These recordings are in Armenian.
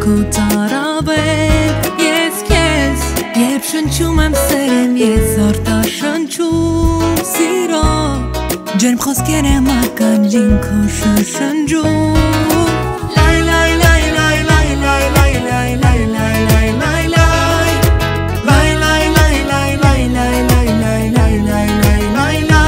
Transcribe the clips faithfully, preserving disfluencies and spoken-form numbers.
քո ծարավել Ես քեզ երբ շնչում եմ սերեմ Ես արտաշնչում սիրո Ջերմ խոսքեր եմ ականջին քո շշնջում Լայ լայ լայ լայ լայ լայ լայ լայ լայ լայ լայ լայ լայ Լայ լայ լայ լայ լայ լայ լայ լայ լայ լայ լայ լայ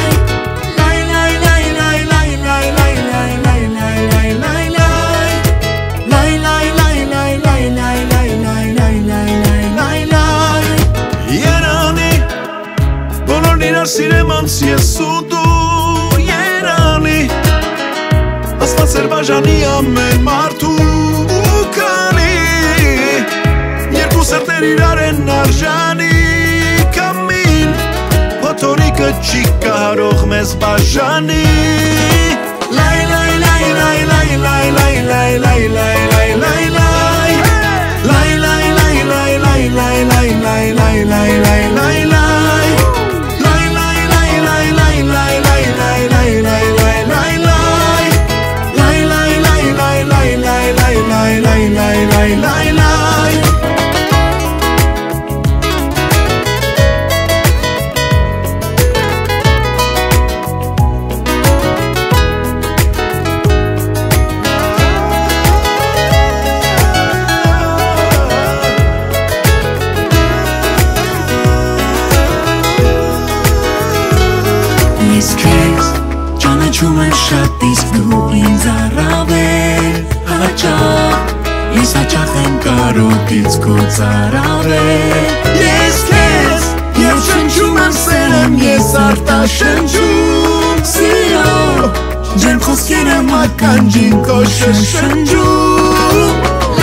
Սիրեմ անց ես ու դու երանի Աստված էր բաժանի ամեն մարդու ու կանի Երկու սրտեր իրար են արժանի Կամին Փոթորիկը չի կարող մեզ բաժանի Լայ լայ լայ լայ լայ լայ լայ լայ լայ լայ լայ լայ լայ Լայ լայ լայ լայ լայ լայ լայ լայ լայ լայ լայ լայ լայ Ճանաչում եմ շատ իսկ դու ինձ առավել Հաճախ, ես հաճախ եմ կարոտից քո ծարավել Ես քեզ, և շնչում եմ սերեմ ես արտաշնչում Սիրո, ջերմ խոսքեր եմ ականջին քո շշնջում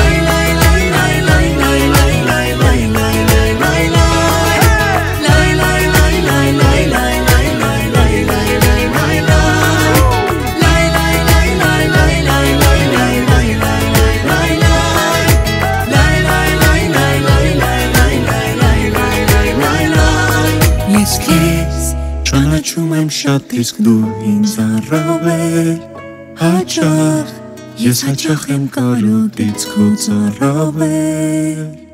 Ճանաչում եմ շատ իսկ դու ինձ առավել Հաճախ, ես հաճախ եմ կարոտից քո ծարավել